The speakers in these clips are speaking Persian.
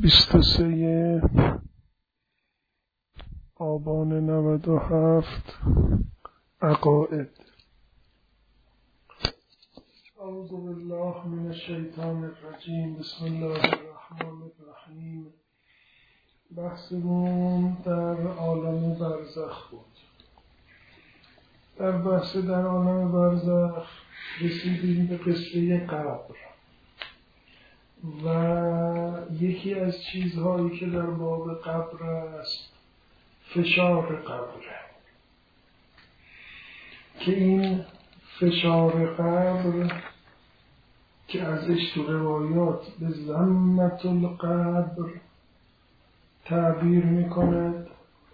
23 آبان 97 عقائد. اعوذ بالله من الشیطان الرجیم. بسم الله الرحمن الرحیم. بحثمون در عالم برزخ بود. در بحث در عالم برزخ رسیدیم به قصه قبر و یکی از چیزهایی که در باب قبر است فشار قبره که این فشار قبر که ازش تو روایات به ضمة القبر تعبیر میکند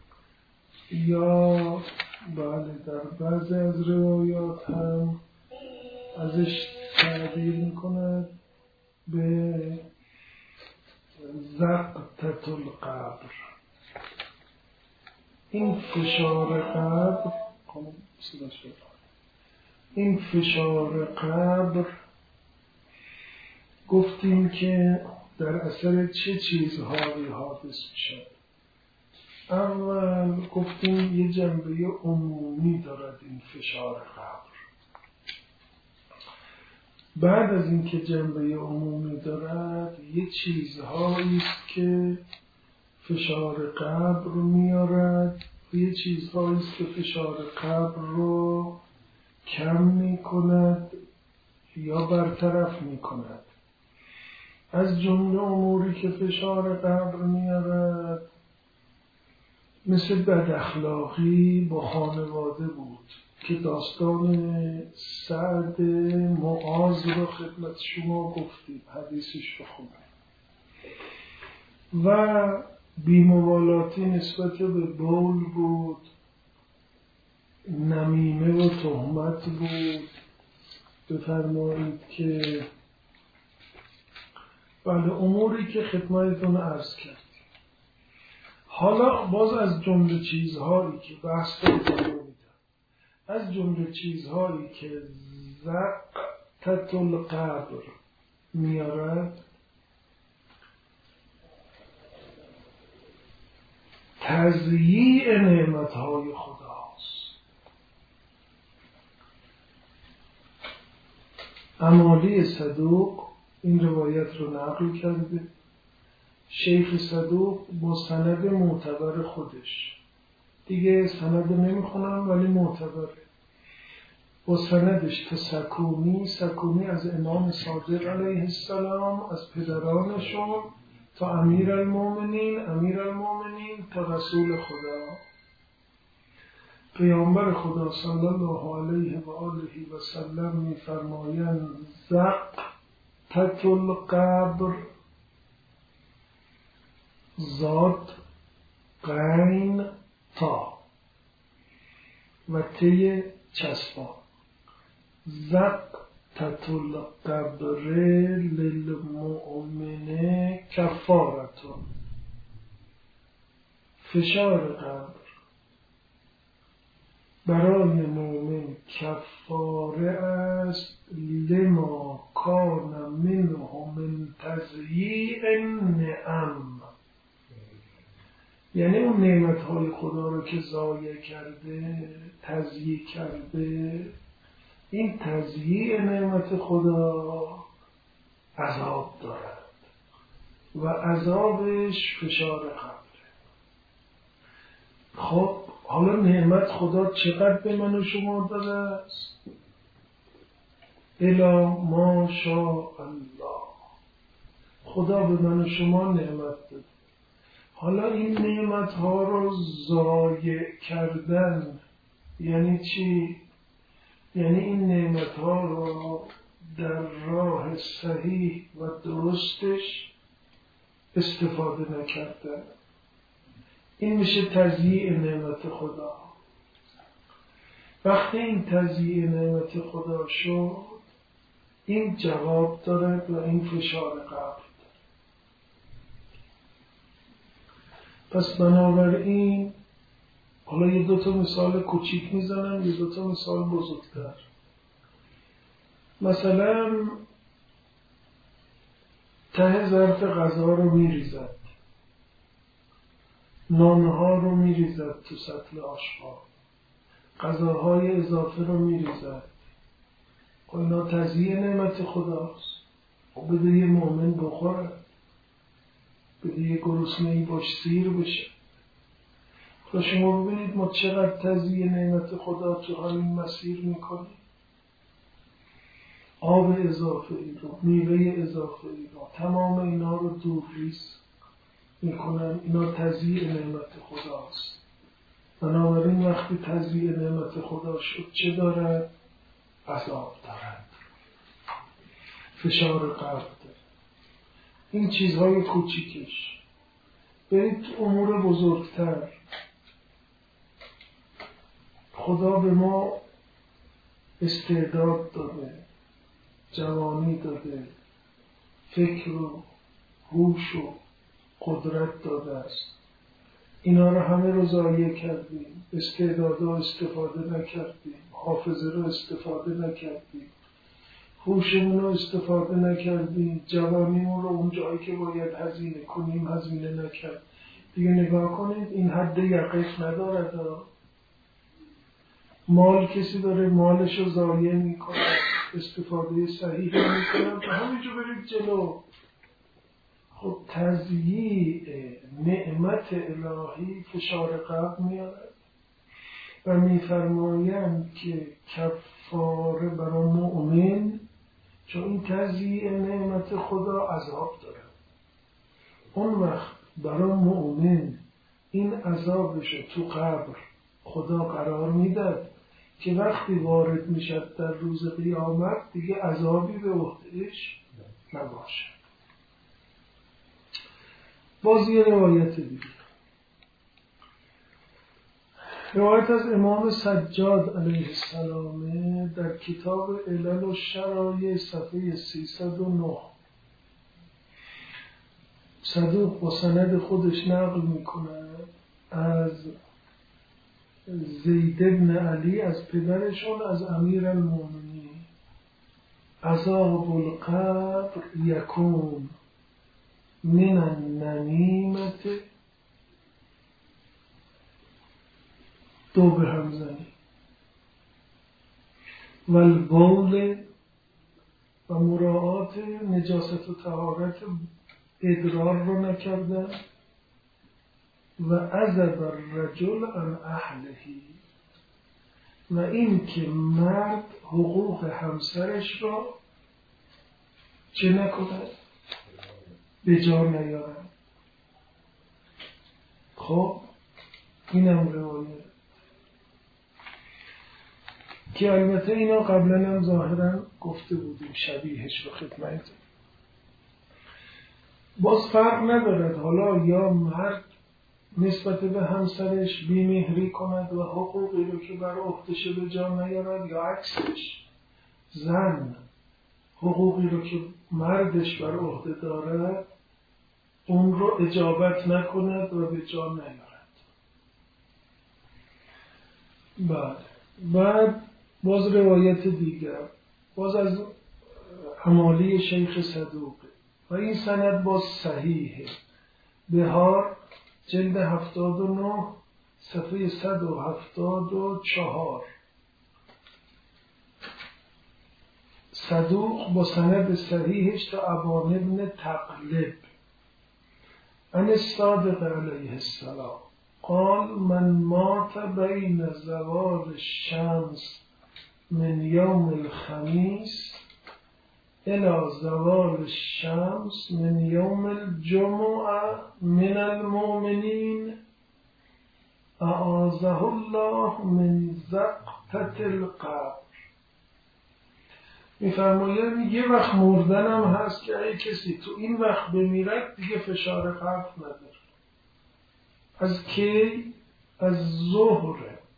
یا بله در بعضی از روایات هم ازش تعبیر میکند به زقطة القبر. این فشار قبر گفتیم که در اثر چه چیزهایی حادث میشد. اول گفتیم یه جنبه عمومی دارد این فشار قبر. بعد از اینکه جنبه عمومی دارد یه چیزهایی است که فشار قبر رو میارد و یه چیزهایی است که فشار قبر رو کم میکند یا برطرف میکند. از جمله اموری که فشار قبر میارد مثل بد اخلاقی با خانواده بود که داستان سعد معاذ رو خدمت شما گفتیم، حدیثش رو خوندیم. و بی‌مبالاتی نسبت به بول بود، نمیمه و تهمت بود. بفرمایید که بله اموری که خدمتتون عرض کردیم. حالا باز از جمله چیزهایی که بحث رو میدم، از جمله چیزهایی که زقطة القبر میارد تضییع نعمتهای خداست. امالی صدوق این روایت رو نقل کرده. شیخ صدوق با سند معتبر خودش، دیگه سند نمیخونم ولی معتبره، با سندش تا سکونی از امام صادق علیه السلام، از پدرانشون تا امیرالمومنین تا رسول خدا پیامبر خدا صلی الله علیه و آله و سلم میفرمایند زقطة القبر زاد قین تا و تی چسبان. زقطة القبر للمؤمن کفارتون. فشار قبر برای مؤمن کفاره است لما کان منه من تضییع النعم، یعنی اون نعمتهای خدا رو که ضایع کرده، تضییع کرده. این تضییع نعمت خدا عذاب دارد و عذابش فشار قبره. خب حالا نعمت خدا چقدر به من و شما داده است؟ الا ما شاء الله. خدا به من و شما نعمت داده. حالا این نعمت ها رو ضایع کردن یعنی چی؟ یعنی این نعمت ها رو در راه صحیح و درستش استفاده نکردن. این میشه تضییع نعمت خدا. وقتی این تضییع نعمت خدا شد، این جواب دارد و این فشار قبر. پس بنابراین حالا یه دوتا مثال کوچیک میزنم، یه دوتا مثال بزرگتر. مثلا ته ظرف غذا رو میریزد، نانها رو میریزد تو سطل آشغال، غذاهای اضافه رو میریزد. اینا تزیین نعمت خداست. بده یه مؤمن بخوره، بده یه گرسنه‌ای باش سیر بشه. خدا شما ببینید ما چقدر تزیین نعمت خدا تو همین مسیر میکنیم. آب اضافه ای رو، میوه اضافه ای رو، تمام اینا رو دورریز میکنن. اینا تزیین نعمت خداست. بنابراین وقتی تزیین نعمت خدا شد چه دارد؟ عذاب دارد، فشار قلب دارد. این چیزهای کوچیکش. برید تو امور بزرگتر. خدا به ما استعداد داده، جوانی داده، فکر و هوش و قدرت داده است. اینا رو همه رو ضایع کردیم. استعدادها استفاده نکردیم، حافظه رو استفاده نکردیم، هوشمون رو استفاده نکردیم، جوانیمون رو اون جایی که باید هزینه کنیم هزینه نکرد. دیگه نگاه کنید این حد یقف ندارد. مال کسی داره مالش رو ضایع میکنه، استفاده صحیح میکنه و همینجور برید جلو. خب تضییع نعمت الهی فشار قلب میارد و میفرمایند که کفاره برای مؤمن، چون این تضییع نعمت خدا عذاب داره. اون وقت برای مؤمن این عذابش تو قبر خدا قرار میداد که وقتی وارد میشد در روز قیامت دیگه عذابی به عهدهش نباشه. باز یه روایت دیگه، روایت از امام سجاد علیه السلام در کتاب علل و شرایع صفحه 309. صدوق با سند خودش نقل میکنه از زید بن علی از پدرشون از امیرالمومنین: عذاب القبر یکون من النمیمة، دو به هم زنی، و البول و مراعات نجاست و طهارت ادرار رو نکردن، و عذب الرجل عن اهلهی، و این که مرد حقوق همسرش را چه نکند؟ به جا نیارن. خب اینم روایت که البته اینا قبلا هم ظاهرا گفته بودیم، شبیهش رو خدمت. باز فرق ندارد حالا یا مرد نسبت به همسرش بی‌مهری کند و حقوقی رو که بر عهده‌ش به جا نیارد، یا عکسش زن حقوقی رو که مردش بر عهده دارد اون رو اجابت نکند و به جا نیارد. بعد باز روایت دیگر، باز از حمالی شیخ صدوق و این سند باز صحیحه. بهار جلد 79 صفحه 174. صدوق با سند صحیحش تا ابان ابن تقلب عن الصادق علیه السلام قال: من مات بین زوال الشمس من یوم الخمیس الى زوال الشمس من یوم الجمعه من المؤمنین اعاذه الله من زقطة القبر. میفرماید یه وقت مردنم هست که اگه کسی تو این وقت بمیرد دیگه فشار قلب نداره. از کی؟ از ظهر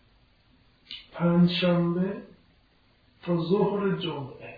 پنجشنبه تا ظهر جمعه.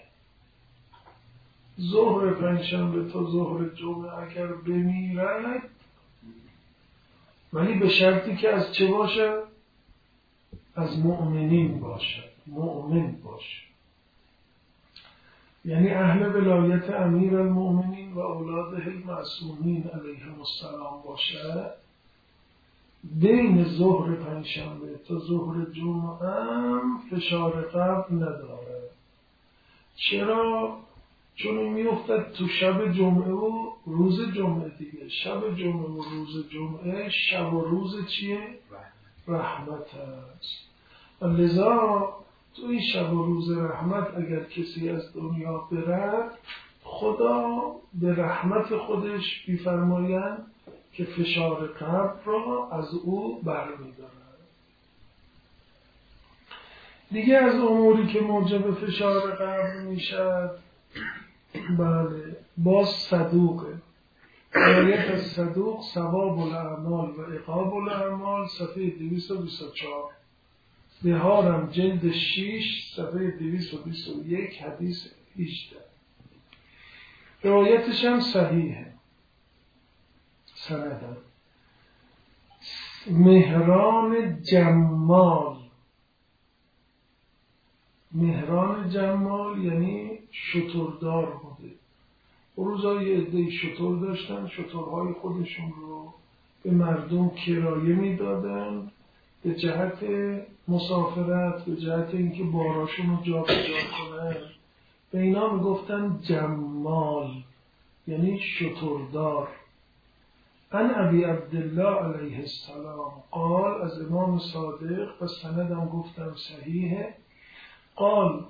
ظهر پنجشنبه تا ظهر جمعه اگر بمیرد، ولی به شرطی که از چه باشه؟ از مؤمنین باشه، مؤمن باشه. یعنی اهل ولایت امیر المؤمنین و اولاده المعصومین علیهم السلام باشه، بین ظهر پنجشنبه تا ظهر جمعه هم فشار قبل نداره. چرا؟ چون این میافتد تو شب جمعه و روز جمعه دیگه. شب جمعه و روز جمعه شب و روز چیه؟ رحمت است. و لذا تو این شب و روز رحمت اگر کسی از دنیا برد، خدا به رحمت خودش می‌فرماید که فشار قبر را از او برمی‌دارد. دیگه از اموری که موجب فشار قبر میشد، بله، باز صدوقه. روایت از صدوق ثواب الاعمال و عقاب الاعمال صفحه 224، بهارم جلد 6 صفحه 221 حدیث 18. روایتش هم صحیحه سندم. مهران جمال، مهران جمال یعنی شتردار بوده. اون روزا یه عده شتر داشتن، شترهای خودشون رو به مردم کرایه میدادن به جهت مسافرت، به جهت اینکه باراشون رو جا به جا کنن. به اینا میگفتن جمال یعنی شتردار. عن ابی عبدالله علیه السلام قال، از امام صادق و سندم گفتم صحیحه، قال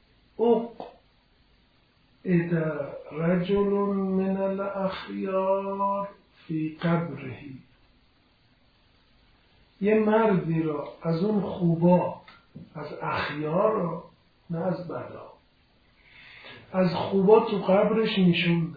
اذا رجل من الاخیار فی قبره، یه مردی را از اون خوبا، از اخیار، نه از بدا، از خوبا تو قبرش نشوندن.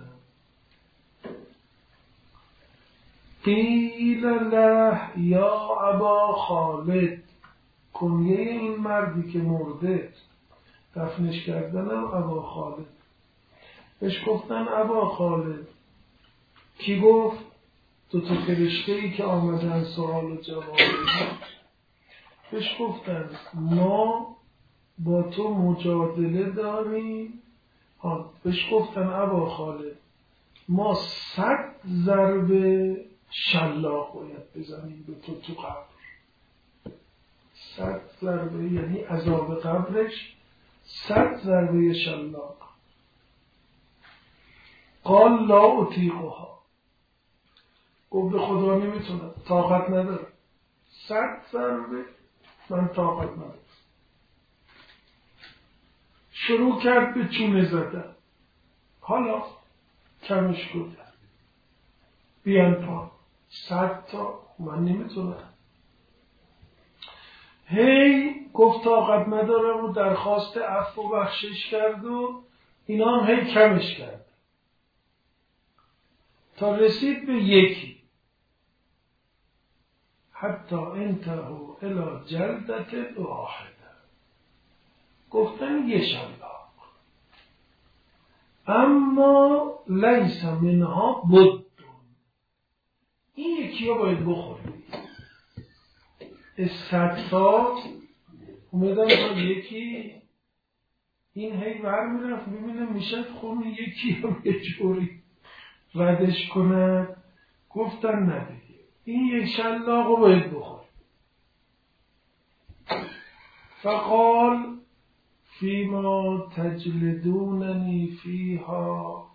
قیل له یا ابا خالد، کنیه این مردی که مرده دفنش کردنم ابا خالد. بهش گفتن ابا خالد. کی گفت؟ دو تا فرشته‌ای که آمدن سوال و جواب بدن. بهش گفتن ما با تو مجادله داریم. بهش گفتن ابا خالد ما 100 ضربه شلاق باید بزنیم به تو قبر. 100 ضربه یعنی عذاب قبرش 100 ضربه شلاق. قال لا اطیقها، گفت به خدا نمیتونم، طاقت ندارم. 100 ضربه من طاقت ندارم. شروع کرد به چونه زدن. حالا کمش کن، بیان پا 100 تا من نمیتونم. هی گفت طاقت ندارم و درخواست عفو و بخشش کرد و اینا هم هی کمش کرد تا رسید به یکی. حتی انتهوا الی جلدة واحده، گفتن یه شلاق، اما لیس منها بد، این یکی ها باید بخوری. 100 تا اومدن تا یکی، این هی برمیرفت ببینه میشه خون یکی هم یه جوری ردش کنه. گفتن نه دیگه، این یک شلاق رو باید بخور. فقال فیما تجلدوننی فیها،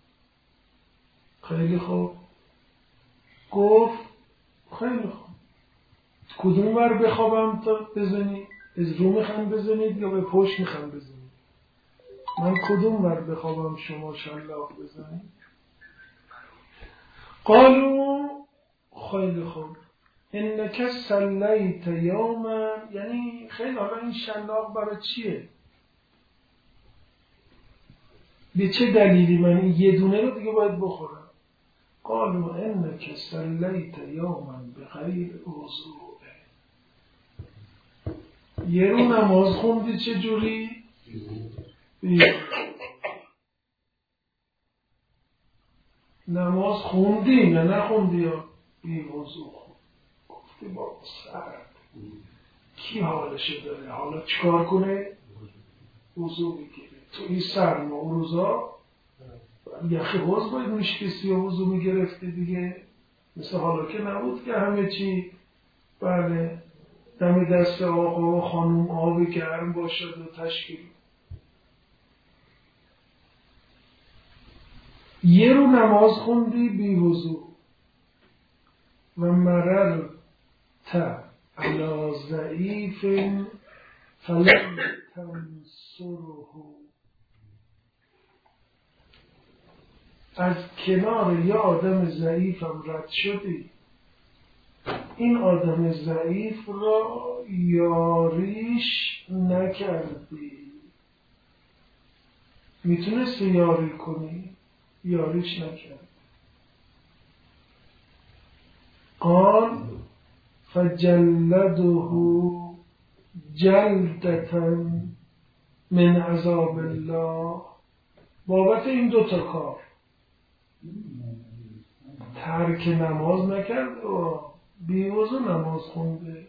خیلی خوب. گفت خیلی خوب، کدوم ور بخوابم تا بزنی؟ از رو میخوام بزنید یا به پشت میخوام بزنید؟ من کدوم ور بخوابم شما شلاق بزنید؟ قالوا خیلی خوب، انک صلیت یوما، یعنی خیلی حالا این شلاق برای چیه؟ به چه دلیلی من این یه دونه رو دیگه باید بخورم؟ قالوا انک صلیت یوما بغیر وضوء، یه رو نماز خوندی چه جوری؟ نماز خوندی یا نخوندی یا بی وضوء خوند؟ گفتی با سرد کی حالشو داره؟ حالا چکار کنه؟ وضوء بگیره. تو این سرما و روزا یخی حوض باید میشکستی و وضو میگرفتی دیگه، مثل حالا که نبود که همه چی بله دم دست آقا و خانوم آب گرم باشد و تشکیل. یه رو نماز خوندی بی وضو و مررت علی ضعیف فلم تنصره، از کنار یه آدم ضعیفم رد شدی، این آدم ضعیف را یاریش نکردی. میتونستی یاری کنی، یاریش نکردی. قال فجلده جلدة من عذاب الله. بابت این دوتا کار ترک نماز نکرده و بیوضو نماز خونده،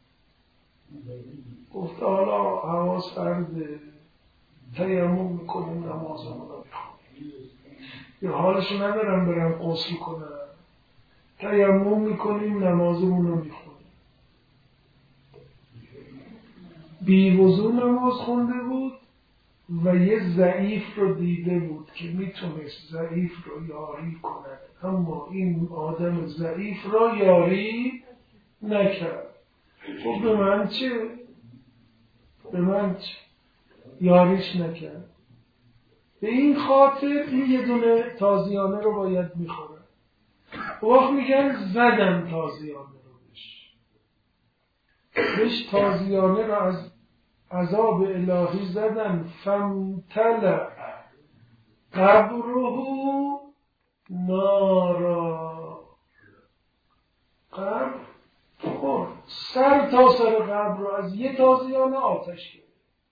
گفته حالا هوا سرده تیمم میکنیم نمازمون رو میخونیم، یا حالشو ندارم برم غسل کنم تیمم میکنیم نمازمون رو میخونیم. بیوضو نماز خونده بود و یه ضعیف رو دیده بود که میتونست ضعیف رو یاری کند، اما این آدم ضعیف رو یاری نکرد. خب به من چه؟ به من چه؟ یاریش نکرد. به این خاطر این یه دونه تازیانه رو باید میخوره. وقت میگن زدن تازیانه رو بهش تازیانه رو از عذاب الهی زدن. فامتلأ قبره نارا، قبر پر سر تا سر قبر رو از یه تازیانه آتش کرد.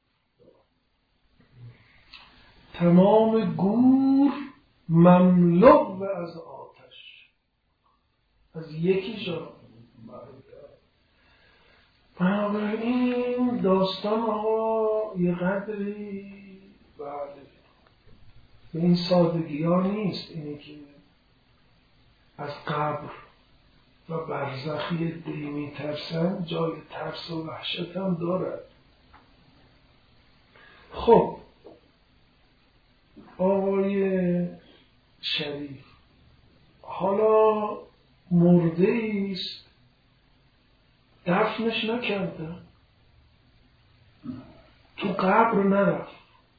تمام گور مملو از آتش از یکی جا. بنابراین داستان آقا یه قدری بله به این سادگی ها نیست. اینه که از قبر و برزخی دی میترسن، جای ترس و وحشت هم دارد. خب آقای شریف حالا مرده است دفنش نکردن، تو قبر نرفت.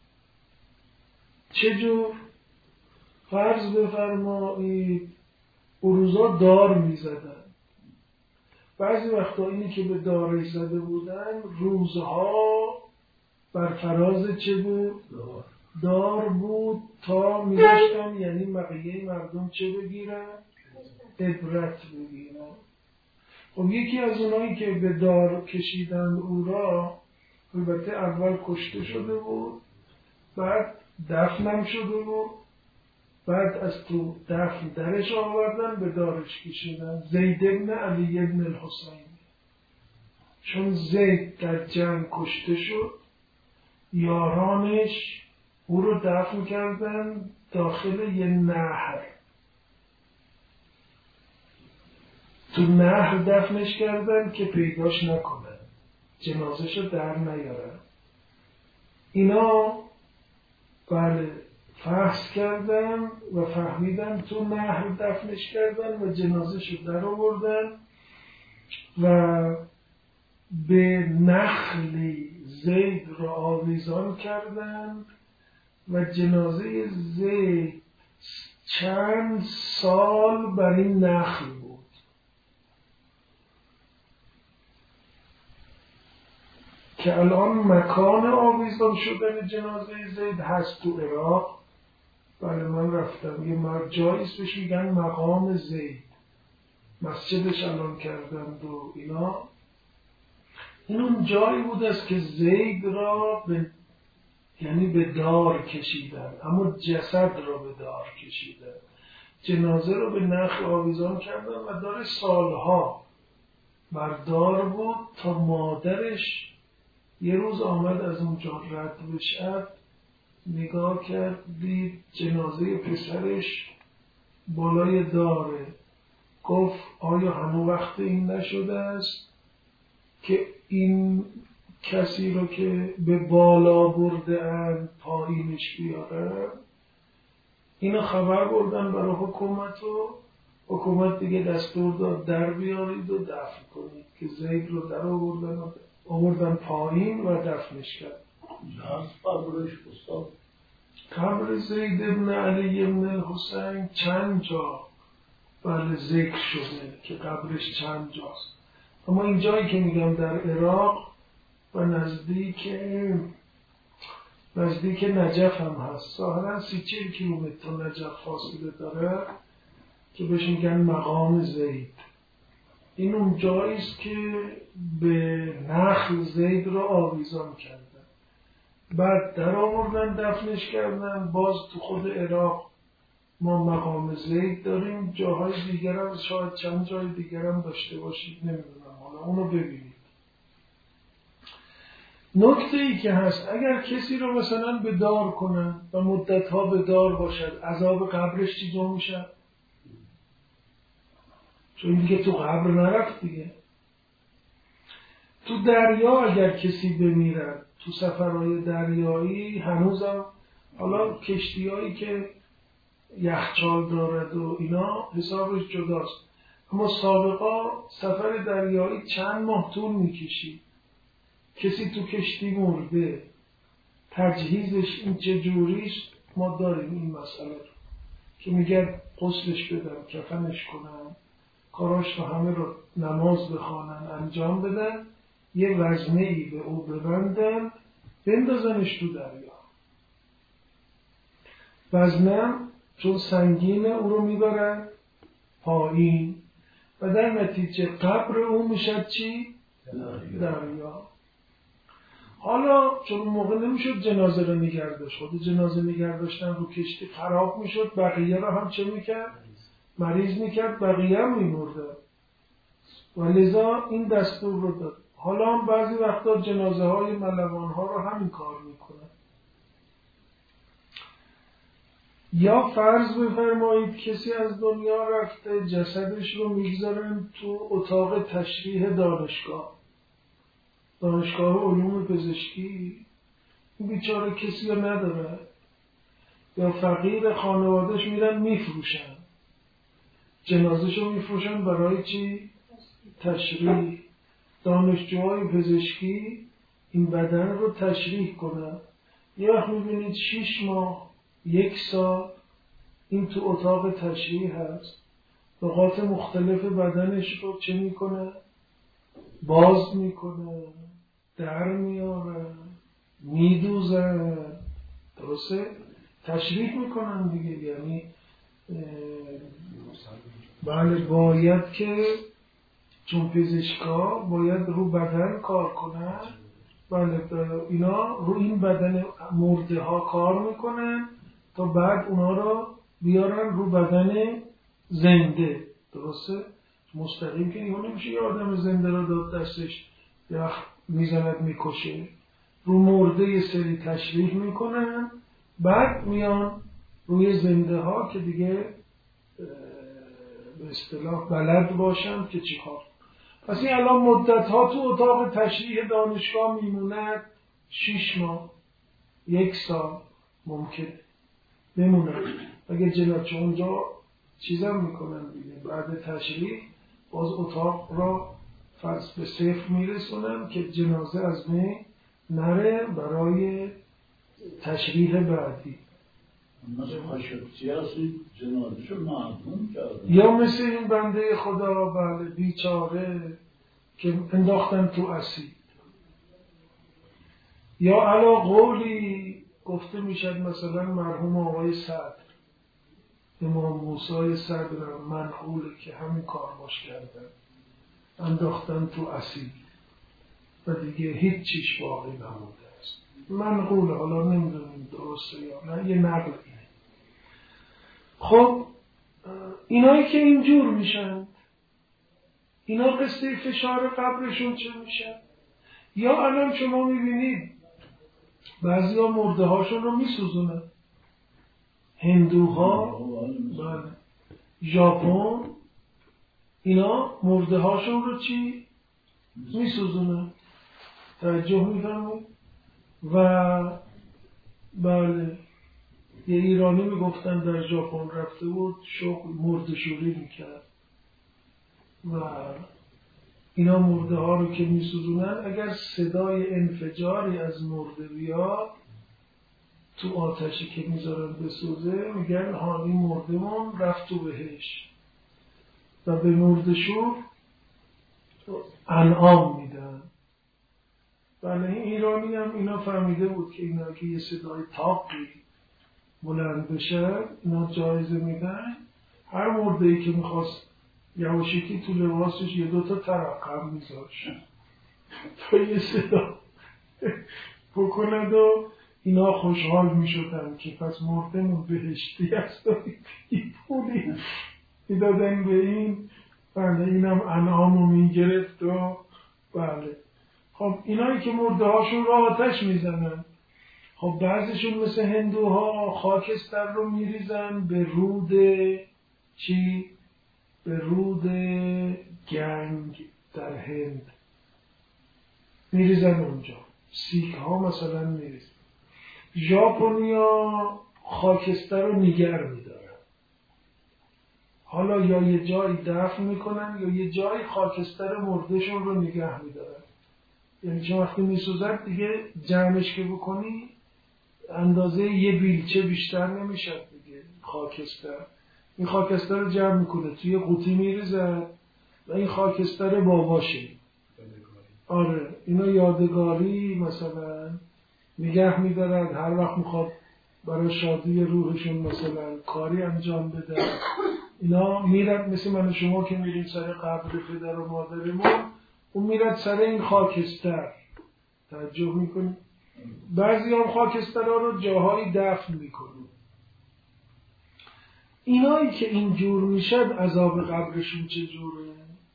چجور؟ فرض بفرمایید روزا دار می زدن. بعضی وقتا اینی که به دارش زده بودن روزها بر فراز چه بود؟ دار بود تا می داشتن، یعنی بقیه مردم چه بگیرن؟ عبرت بگیرن. خب یکی از اونایی که به دار کشیدن او را البته اول کشته شده بود، بعد دفنم شده بود، بعد از تو دفن درش آوردن به دارش کشیدن. زید بن علی بن الحسین، چون زید در جنگ کشته شد یارانش او رو دفن کردن داخل یه نهر، تو نهر دفنش کردن که پیداش نکنن، جنازش رو در نیارن. اینا بله فحص کردن و فهمیدن تو نهر دفنش کردن و جنازش رو در آوردن و به نخلی زید را آویزان کردن و جنازه زید چند سال بر این نخل بود. که الان مکان آویزان شدن جنازه زید هست تو عراق. بله من رفتم یه جاییست بهش میگن مقام زید، مسجدش الان کردند و اینا. این اون جایی بود است که زید را یعنی به دار کشیدن، اما جسد را به دار کشیدن، جنازه را به نخل آویزان کردن و دار سالها بردار بود تا مادرش یه روز آمد از اونجا رد بشد، نگاه کرد دید جنازه پسرش بالای داره. گفت آیا هنوز وقت این نشده است که این کسی رو که به بالا برده اند پایینش بیارن؟ اینو خبر بردن برای حکومت و حکومت دیگه دستور داد در بیارید و دفن کنید که زید رو در آوردن پایین و دفنش کرد. قبرش استاد قبر زید ابن علی ابن حسین چند جا بله ذکر شده که قبرش چند جاست، اما این جایی که میگم در عراق و نزدیک نجف هم هست، ظاهرا 30-40 کیلومتر تا نجف فاصله داره که بهش میگن مقام زید. این اون جایی است که به نخل زید را آویزان کردن، بعد در آوردن دفنش کردن. باز تو خود عراق ما مقام زید داریم، جاهای دیگر هم شاید چند جای دیگر هم داشته باشید، نمیدونم، حالا اونو ببینید. نکته ای که هست اگر کسی رو مثلا به دار کنن و مدتها به دار باشد، عذاب قبرش چیزا میشه؟ چون دیگه تو قبر نرفت دیگه. تو دریا اگر کسی بمیرد، تو سفرهای دریایی هنوزم حالا کشتیایی که یخچال دارد و اینا حسابش جداست، اما سابقا سفر دریایی چند ماه طول میکشید. کسی تو کشتی مرده، تجهیزش این چجوریش ما داریم این مسئله رو که میگن غسلش بدن، کفنش کنن، کاراش رو همه رو نماز بخوانن، انجام بدن، یه وزنه ای به او ببندن، بندازنش تو دریا. وزنه چون سنگینه او رو میبرن پایین و در نتیجه قبر او میشد چی؟ دریا. حالا چون اون موقع نمیشد جنازه رو نگرداشت، خود جنازه نگرداشتن رو کشتی خراب میشد، بقیه رو هم چه میکرد؟ مریض میکرد، بقیه هم میمرده و لذا این دستور رو داد. حالا هم بعضی وقتا جنازه های ملوان ها رو همین کار میکنن. یا فرض بفرمایید کسی از دنیا رفته، جسدش رو میگذارن تو اتاق تشریح دانشگاه علوم پزشکی، این بیچاره کسی رو نداره، یا فقیر خانوادهش میرن میفروشن، جنازهشو میفروشن برای چی؟ تشریح. دانشجوهای پزشکی این بدن رو تشریح کنن. یه وقت میبینید 6 ماه 1 سال این تو اتاق تشریح هست، نقاط مختلف بدنش رو چه میکنه؟ باز میکنه، در میاره، میدوزن، درسته؟ تشریح میکنن دیگه. یعنی بله باید که چون پزشکا باید رو بدن کار کنن، بله اینا رو این بدن مرده ها کار میکنن تا بعد اونا رو بیارن رو بدن زنده، درسته؟ مستقیم که اینا نمیشه یه آدم زنده رو داد دستش یا میزند میکشه، رو مرده یه سری تشریح میکنن، بعد میان روی زنده ها که دیگه به اصطلاح بلد باشن که چی کار. پس این الان مدت ها تو اتاق تشریح دانشگاه میموند، 6 ماه 1 سال ممکن بموند. اگه جنازه اونجا چیزم میکنن دیگه، بعد تشریح باز اتاق را فرض به صفر میرسونن که جنازه از بین نره برای تشریح بعدی. مثل خاشقچی هستی جنازه‌شو معدوم کردن، یا مثل این بنده خدا بله بیچاره که انداختن تو اسید. یا علا قولی گفته میشد مثلا مرحوم آقای صدر، امام موسی صدر منقوله که همین کار باش کردن، انداختن تو اسید و دیگه هیچ چیش باقی نمونده است. منقوله، حالا نمیدونیم درسته یا نه، یه نقل اینه. خب اینایی که اینجور میشن، اینا قصه فشار قبرشون چه میشه؟ یا الان شما میبینید بعضی ها مرده هاشون رو میسوزونن. هندوها، بله، ژاپن، اینا مرده هاشون رو چی؟ میسوزونن. توجه میفرمایید؟ و بله، یه ایرانی میگفتن در ژاپن رفته بود شغل مرده‌شوری میکرد و اینا مرده ها رو که میسوزونن، اگر صدای انفجاری از مرده بیاد تو آتشی که میذارن بسوزه، میگن ها این مردمون رفت تو بهشت. و به مرده‌شور انعام میدن. بله، این ایرانی هم اینا فهمیده بود که اینا که یه صدای تاقی بلند بشه اینا جایزه میدن. هر مرده‌ای که میخواست یواشکی تو لباسش یه دوتا ترقم میذاشت تا یه صدا بکند و اینا خوشحال میشدن که پس مردمون بهشتی هست و پولی میدادن به این. بله، اینم انعامو میگرفت و بله. خب اینایی که مرده هاشون را آتش میزنن، خب بعضیشون مثل هندوها خاکستر رو میریزن به رود چی؟ به رود گنگ در هند میریزن اونجا. سیک ها مثلا میریزن. ژاپنیا خاکستر رو نگر میدارن. حالا یا یه جایی دفن میکنن یا یه جایی خاکستر مردشون رو نگه میدارن. یعنی چون وقتی میسوزد دیگه جمعش که بکنی اندازه یه بیلچه بیشتر نمیشه دیگه خاکستر. این خاکستر رو جمع میکنه توی قوطی میریزه و این خاکستر باباشه. آره، اینا یادگاری مثلا نگه میدارد. هر وقت میخواد برای شادی روحشون مثلا کاری انجام بده، اینا میرد مثل من و شما که میریم سر قبر پدر و مادرمون، اون میرد سر این خاکستر. توجه میکنی؟ بعضی هم خاکسترها رو جاهایی دفن میکنن. اینایی که اینجور میشد عذاب قبرشون چجوره؟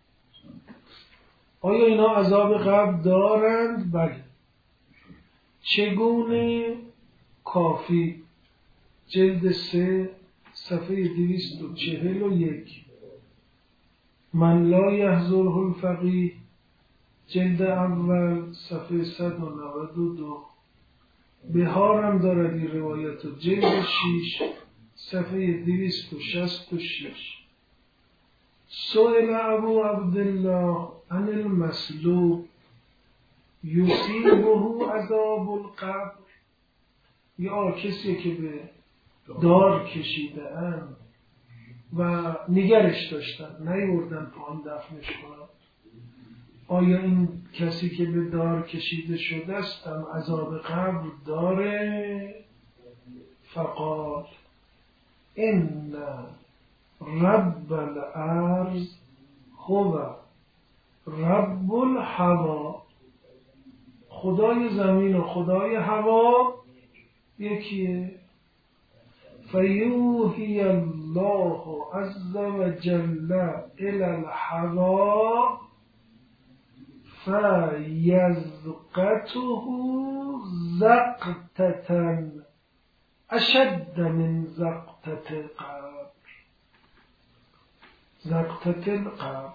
آیا اینا عذاب قبر دارند؟ بله. چگونه؟ کافی جلد 3 صفحه 241. من لا یحضره الفقیه جلد اول صفحه 192. بهارم دارد این روایت، جلد 6 صفحه 266. سئل ابو عبدالله عن المسلوب یصیبه عذاب القبر. یا کسی که به دار کشیده اند و نگرش داشتن نیوردن پایین دفنش کنن، آیا این کسی که به دار کشیده شده است هم عذاب قبر داره؟ فقال ان رب الارض هو رب الهوا. خدای زمین و خدای هوا یکیه. فیوحی الله عز وجل الی الهوا فیزقته زقتة اشد من زقتة القبر. زقتة القبر.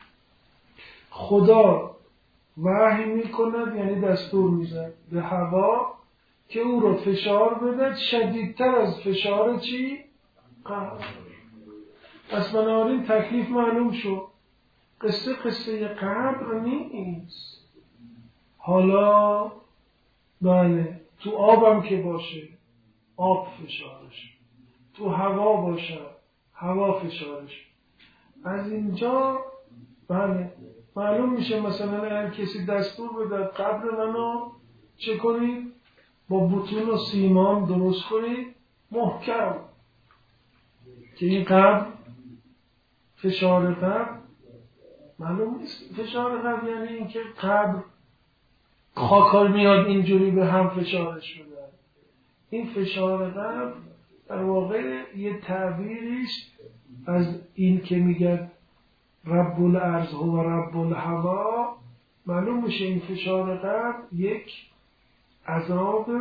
خدا وحی میکند، یعنی دستور میزد به هوا که او رو فشار بده شدیدتر از فشار چی؟ قبر. پس بنابراین تکلیف معلوم شد. قصه قبر نیست. حالا بله، تو آبم که باشه آب فشارش، تو هوا باشه هوا فشارش. از اینجا بله معلوم میشه. مثلا اگر کسی دستور بده قبر منو چه کنید؟ با بتون و سیمان درست کنید محکم، که این قبر فشار قبر معلوم نیست. فشار قبر یعنی اینکه قبر خاکار میاد اینجوری به هم فشارش بدن. این فشار قبر در واقع یه تعبیریش از این که میگه رب الارض و رب الهوا. معلوم میشه این فشار قبر یک عذاب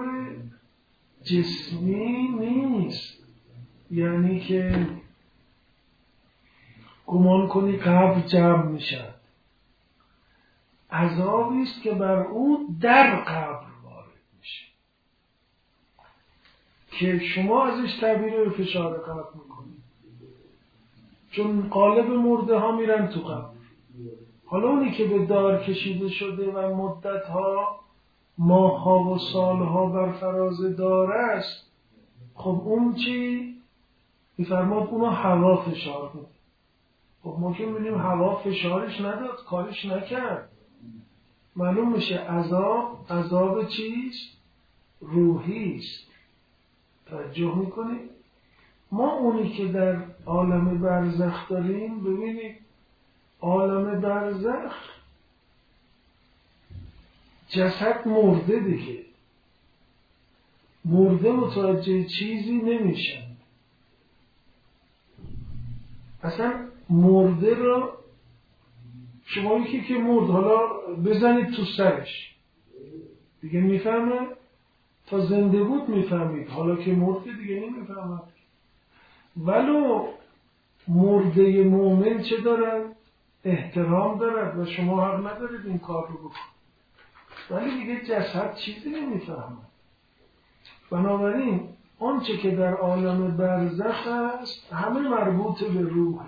جسمی نیست، یعنی که گمان کنی قبر جمع میشد. عذابی است که بر او در قبر وارد میشه، که شما ازش تعبیر به فشار قبر میکنید، چون غالب مرده ها میرن تو قبر. حالا اونی که به دار کشیده شده و مدت ها، ماه ها و سال ها بر فراز دار است، خب اون چی؟ میفرماد اونو هوا فشار بود. خب ما که می‌بینیم هوا فشارش نداد، کارش نکرد. معلوم میشه عذاب چیست؟ روحی است. توجه میکنید؟ ما اونی که در عالم برزخ داریم، ببینید عالم برزخ جسد مرده دیگه، مرده متوجه چیزی نمیشن. اصلا مرده را شما یکی که مرد حالا بزنید تو سرش دیگه میفهمه، تا زنده بود میفهمید، حالا که مرد دیگه نمیفهمد. ولو مرده مومن چه دارد؟ احترام دارد و شما حق ندارید این کار رو بکنید، ولی دیگه جسد چیزی نمیفهمد. بنابراین آنچه که در عالم برزخ است همه مربوط به روحه.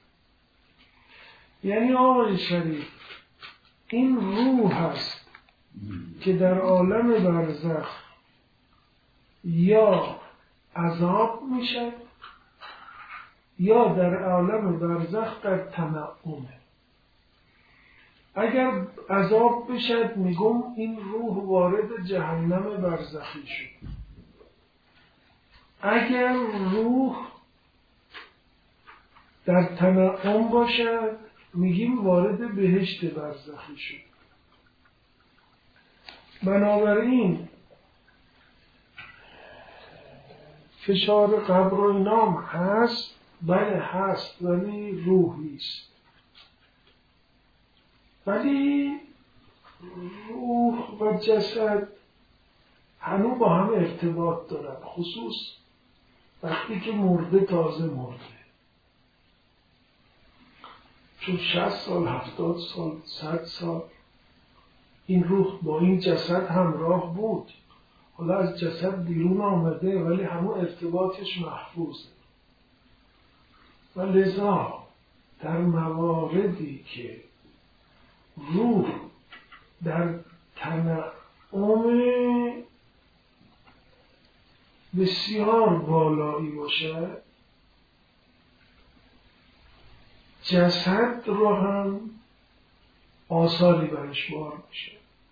یعنی آقای شریف این روح هست که در عالم برزخ یا عذاب میشه یا در عالم برزخ در تنعمه. اگر عذاب بشد میگم این روح وارد جهنم برزخی شد. اگر روح در تنعم باشد میگیم وارد بهشت برزخی شد. بنابراین فشار قبر و اینام هست، بله هست، ولی روحی است. ولی روح و جسد هنوز با هم ارتباط دارن، خصوص وقتی که مرده تازه مرده، چون 60 سال 70 سال 100 سال این روح با این جسد همراه بود، حالا از جسد بیرون آمده ولی همون ارتباطش محفوظه. و لذا در مواردی که روح در تنعم بسیار بالایی باشه، جسد رو هم آثاری برش بار میشه.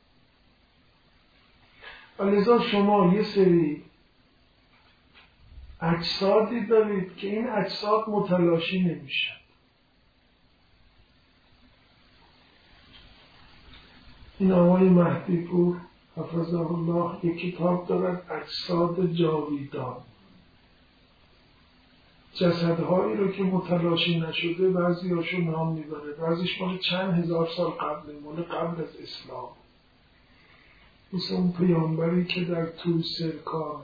و لذا شما یه سری اجسادی دارید که این اجساد متلاشی نمیشن. این آقای مهدی پور حفظه الله یک کتاب دارد، اجساد جاویدان. جسدهایی رو که متلاشی نشده بعضی هاشو نام میبره، بعضیش مال چند هزار سال قبل، مال قبل از اسلام. مثل اون پیامبری که در طور سرکان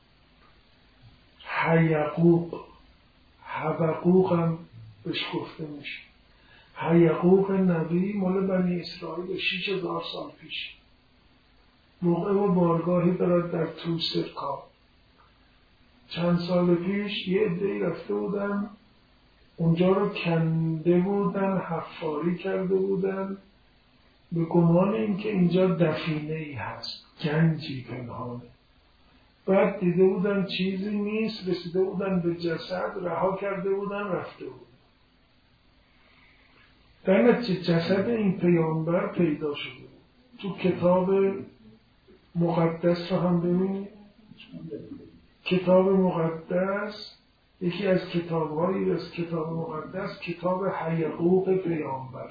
حبقوق هم بهش گفته میشه. حبقوق نبی مال بنی اسرائیل 6000 سال پیش. موقع و بارگاهی دارد در طور سرکان. چند سال پیش یه عده‌ای رفته بودن اونجا رو کنده بودن، حفاری کرده بودن به گمان اینکه اینجا دفینه ای هست، گنجی پنهانه. بعد دیده بودن چیزی نیست، رسیده بودن به جسد، رها کرده بودن، رفته بودن. در نتیجه جسد این پیامبر پیدا شده بود. تو کتاب مقدس رو هم ببینید. کتاب مقدس یکی از کتاب‌هایی از کتاب مقدس کتاب حبقوق پیامبر.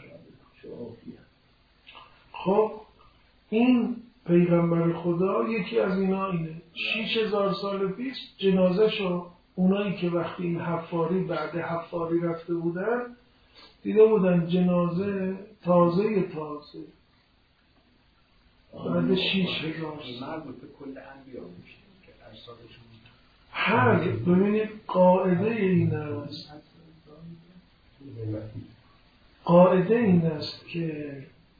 خب این پیغمبر خدا یکی از اینا اینه. 6000 سال پیش جنازه شو اونایی که وقتی این حفاری بعد حفاری رفته بودن دیده بودن جنازه تازه بعد 6000 مربوط به کل انبیا میشه که اجسادشون ببینید قاعده این است که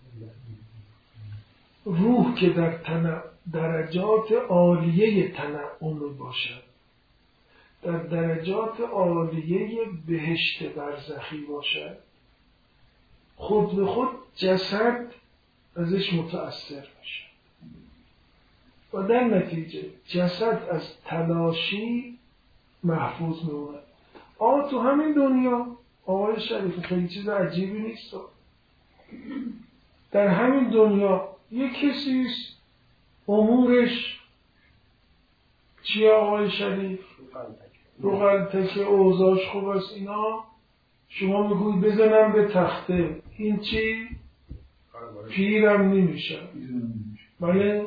روح که در درجات عالیه تنعم باشد، در درجات عالیه بهشت برزخی باشد، خود به خود جسد ازش متأثر میشه و در نتیجه جسد از تلاشی محفوظ میمونه. تو همین دنیا آقای شریف خیلی چیز عجیبی نیست. در همین دنیا یک کسیست امورش چیه آقای شریف؟ رو غلطه که اوضاعش خوب است، اینا شما میگوید بزنم به تخته، این چی؟ پیرم نمیشه. بله؟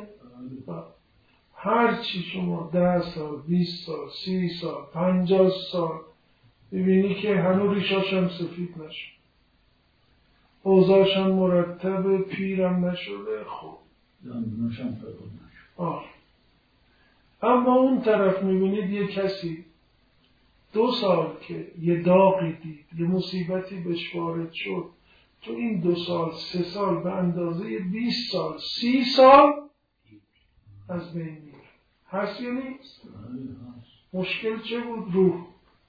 هر چی شما 10 سال 20 سال 30 سال 50 سال ببینی که هنوز ریشاشم سفید نشد، اوضاعشم مرتب، پیرم نشده، خب دندوناشم فرود نشد. اما اون طرف میبینید یه کسی 2 سال که یه داغی دید، یه مصیبتی بهش وارد شد، تو این 2 سال 3 سال به اندازه 20 سال 30 سال از بین میره. هست یا نیست؟ مشکل چه بود؟ روح.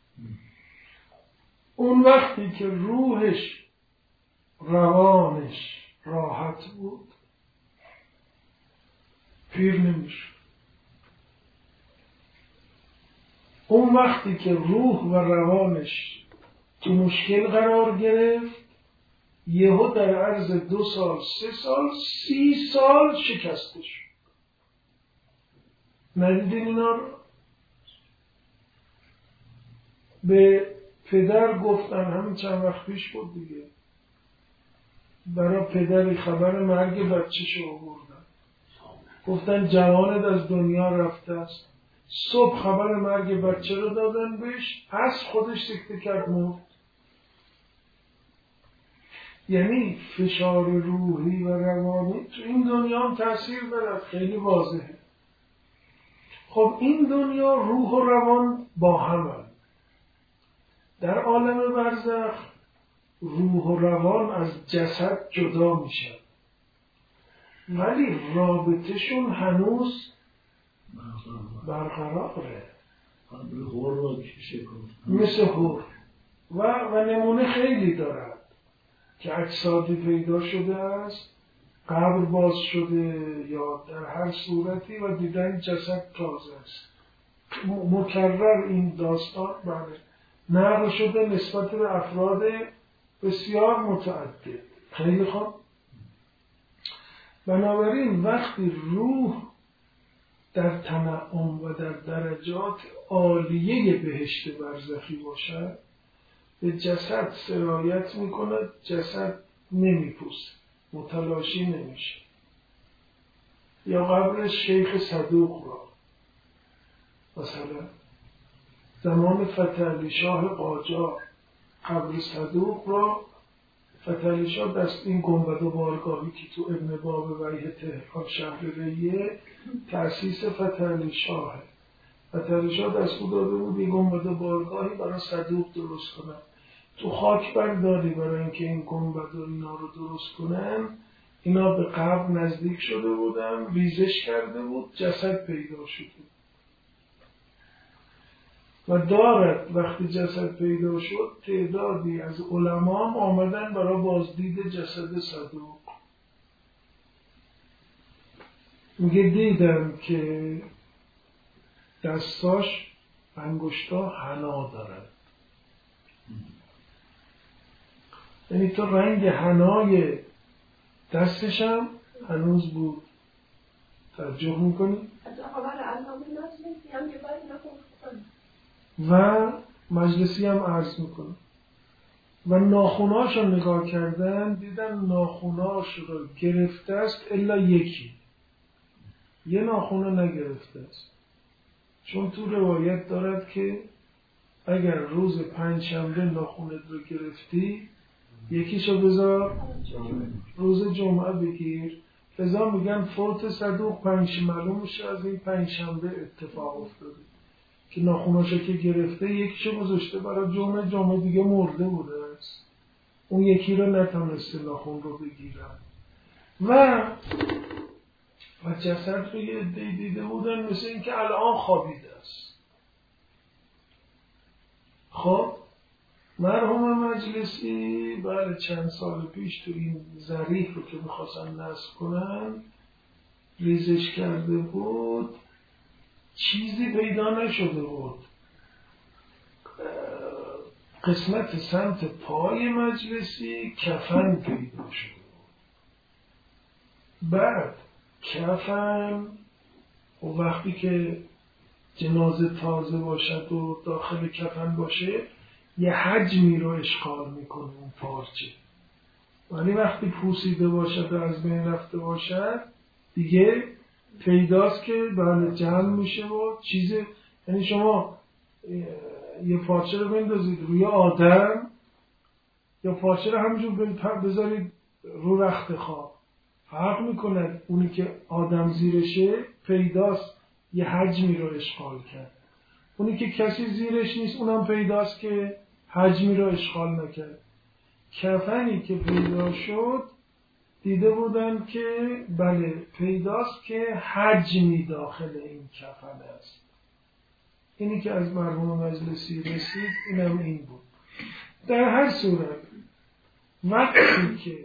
اون وقتی که روحش روانش راحت بود پیر نمیشه. اون وقتی که روح و روانش تو مشکل قرار گرفت یهو در عرض 2 سال 3 سال 30 سال شکسته شد. ندیدین اینا رو؟ به پدر گفتن، همین چند وقت پیش بود دیگه، برای پدری خبر مرگ بچه‌شو آوردن، گفتن جوانت از دنیا رفته است. صبح خبر مرگ بچه رو دادن بهش، از خودش سکته کرد مرد. یعنی فشار روحی و روانی تو این دنیا هم تأثیر دارد، خیلی واضحه. خب این دنیا روح و روان با هم، در عالم برزخ روح و روان از جسد جدا میشن ولی رابطهشون هنوز برقراره، مثل هور و نمونه خیلی دارد که اجسادی پیدا شده است، قبر باز شده یا در هر صورتی و دیدن جسد تازه است. مکرر این داستان نقل شده نسبت به افراد بسیار متعدد. خیلی خوب. بنابراین وقتی روح در تنعم و در درجات عالیه بهشت برزخی باشد به جسد سرایت میکند، جسد نمیپوسه، متلاشی نمیشه. یا قبر شیخ صدوق را مثلا زمان فتح علی شاه قاجار قبر صدوق را فتح علی شاه دست این گنبد و بارگاهی که تو ابن باب ویه تهران شهر ریه تأسیس فتح علی شاه، فتح علی شاه دستور داده بود این گنبد و بارگاهی برای صدوق درست کنن. تو خاک برداری برای اینکه این گنبد و اینا رو درست کنن، اینا به قبر نزدیک شده بودن، ریزش کرده بود، جسد پیدا شده و دارد. وقتی جسد پیدا شد تعدادی از علما هم آمدن برای بازدید جسد صدوق. میگه دیدم که دستاش انگشتا حنا دارد، یعنی تو رنگ حنای دستش هم هنوز بود. توجه میکنی؟ و مجلسی هم عرض میکنه و ناخوناش رو نگاه کردن، دیدن ناخوناش رو گرفته است الا یکی، یه ناخون نگرفته است. چون تو روایت دارد که اگر روز 5 شنبه ناخونت رو گرفتی یکیشو بذار روز جمعه بگیر، لذا میگن فوت صدوق معلوم میشه از این پنجشنبه اتفاق افتاده که ناخوناشو که گرفته یکیشو گذاشته برای جمعه دیگه مرده بوده است، اون یکی رو نتونسته ناخون رو بگیرن و جسد رو یه عده‌ای دیده بودن مثل این که الان خوابیده است. خب مرحوم مجلسی بله چند سال پیش تو این ضریح رو که میخواستن نصب کنن ریزش کرده بود، چیزی پیدا نشده بود. قسمت سمت پای مجلسی کفن پیدا شده بود. بعد کفن و وقتی که جنازه تازه باشد و داخل کفن باشه یه حجمی رو اشغال میکنه اون پارچه، ولی وقتی پوسیده باشد و از بین رفته باشد دیگه پیداست که بله جمع میشه و چیزه. یعنی شما یه پارچه رو بندازید روی آدم یا پارچه رو همینجور بذارید رو رخت خواب، فرق میکنه. اونی که آدم زیرشه پیداست یه حجمی رو اشغال کرد، اونی که کسی زیرش نیست اونم پیداست که حجمی رو اشغال نکرد. کفنی که پیدا شد دیده بودن که بله پیداست که حجمی داخل این کفن است. اینی که از مرحوم مجلسی رسید اینم این بود. در هر صورت وقتی که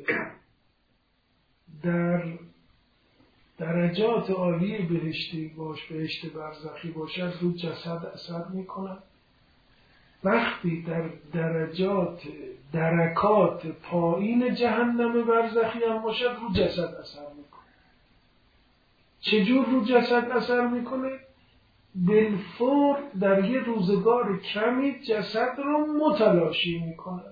در درجات عالی بهشتی بهشت برزخی باشد رو جسد اثر میکنه، وقتی در درکات پایین جهنم برزخی هم باشد رو جسد اثر میکنه. چجور رو جسد اثر میکنه؟ بالفور در یه روزگار کمی جسد رو متلاشی میکنه.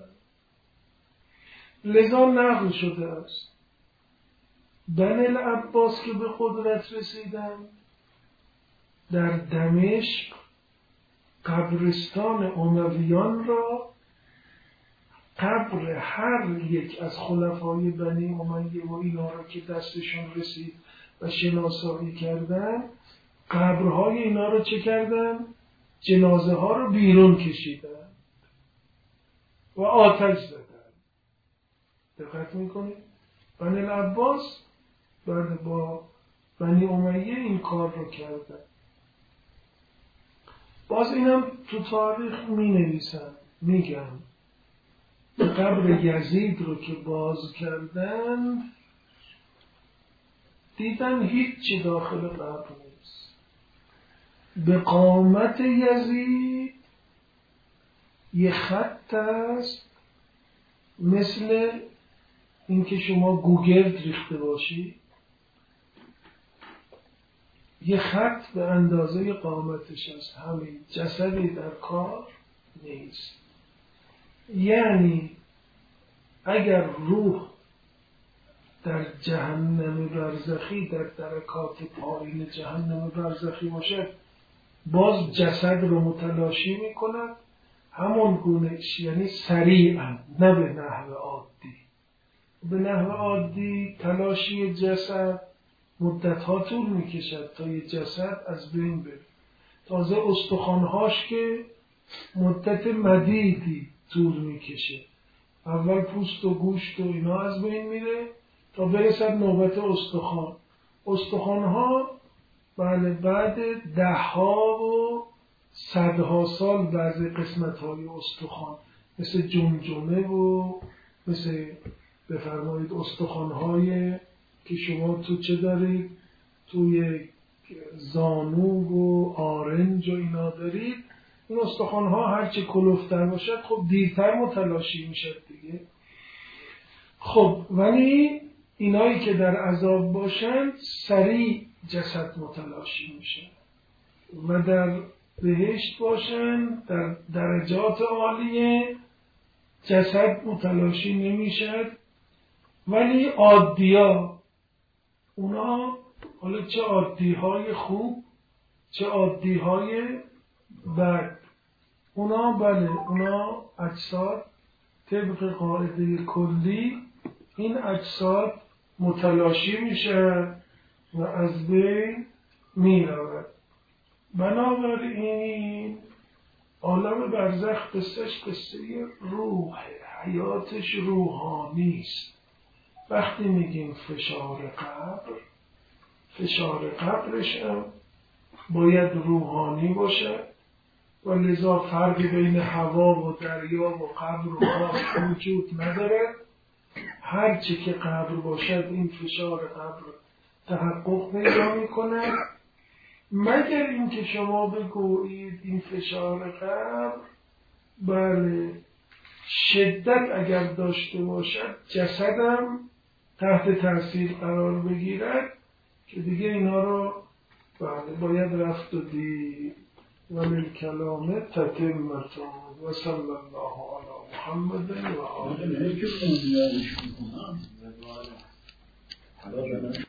لذا نقل شده است بنی العباس که به قدرت رسیدن در دمشق قبرستان امویان را قبر هر یک از خلفای بنی امیه و اینا را که دستشون رسید و شناسایی کردن، قبرهای اینا رو چه کردن؟ جنازه ها رو بیرون کشیدن و آتش زدن. دقت میکنید؟ بنی العباس بعد با بنی امیه این کار رو کردن. باز اینم تو تاریخ می نویسن، میگن قبر یزید رو که باز کردن دیدن هیچی داخل قبر نیست. به قامت یزید یه خط است مثل اینکه شما گوگرد ریخته باشی، یه خط به اندازه قامتش است، همین جسدی در کار نیست. یعنی اگر روح در جهنم برزخی در درکات پایین جهنم برزخی باشد باز جسد رو متلاشی میکند همون گونهش، یعنی سریعا، نه به نحو عادی. به نحو عادی تلاشی جسد مدتها طول میکشد تا یه جسد از بین بره، تازه استخوانهاش که مدت مدیدی طول میکشه. اول پوست و گوشت و اینا از بین میره تا برسد نوبت استخوان. استخوانها بله بعد دهها و صدها سال بعضی قسمت‌های استخوان مثل جمجمه و مثل بفرمایید استخوان‌های که شما تو چه دارید توی زانو و آرنج و اینا دارید، این استخوان‌ها هرچه کلوفتر باشد خب دیرتر متلاشی میشد دیگه. خب ولی اینایی که در عذاب باشند سریع جسد متلاشی میشه و در بهشت باشند در درجات عالیه جسد متلاشی نمیشد. ولی عادیا اونا، حالا چه عادیهای خوب چه عادیهای بد، اونا بله اونا اجساد طبق قاعده کلی این اجساد متلاشی میشه و از بین میرود. بنابراین عالم برزخ قصهش قصه روح، حیاتش روحانی است. وقتی میگیم فشار قبرش هم باید روحانی باشه و لذا فرقی بین هوا و دریا و قبر و خاک وجود نداره. هرچی که قبر باشد این فشار قبر تحقق پیدا میکنه، مگر اینکه شما بگویید این فشار قبر بله شدت اگر داشته باشد جسدم تحت تاثیر قرار بگیرد که دیگه اینا رو بله باید رفت و دید. وللکلام تتمة و صلی الله علی محمد و آله.